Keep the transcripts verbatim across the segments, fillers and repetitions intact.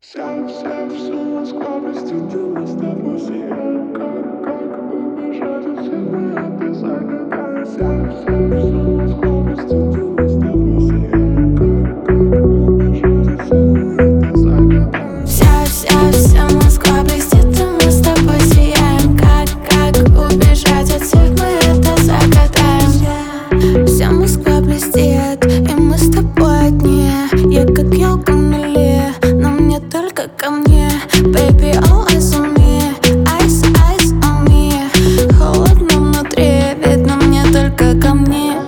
Вся, вся, вся Москва блестит, и мы с тобой сияем. Как, как убежать от всех, мы это загадаем. Вся, вся, вся Москва блестит, и мы с тобой сияем. Как, как убежать от всех, мы это загадаем. Вся, вся, вся Москва блестит, и мы с тобой сияем. Как, как убежать от всех, мы это загадаем. Вся Москва блестит, и мы с тобой одни. Я как елка на мели, но мне только ко мне. Baby, all eyes on me, eyes, eyes on me. Холодно внутри, видно мне только ко мне.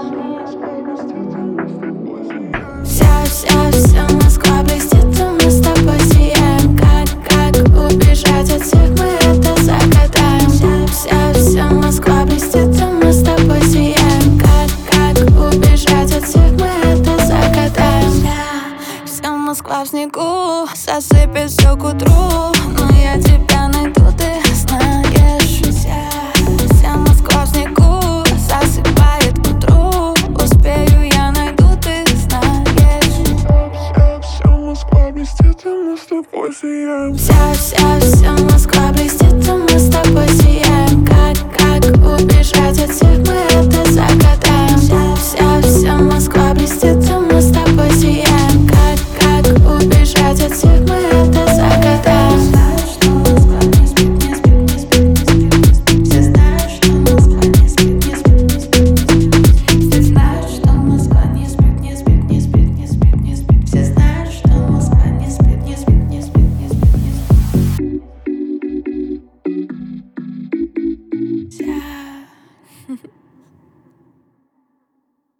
Вся, вся, вся Москва блестит, и мы с тобой сияем. Как, как убежать от всех, мы это загадаем. Вся, вся, вся Москва блестит, и мы с тобой сияем. Как, как убежать от всех, мы это загадаем. Вся Москва в снегу, засыпет все к утру, но я тебя найду, ты знаешь. Вся, вся Москва в снегу, засыпает к утру. Успею, я найду, ты знаешь. Вся, вся Москва блестит, и мы с тобой сияем. Вся, вся, вся Москва блестит, и мы с тобой сияем. Как, как убежать от всех, мы это загадаем. Вся, вся, вся Москва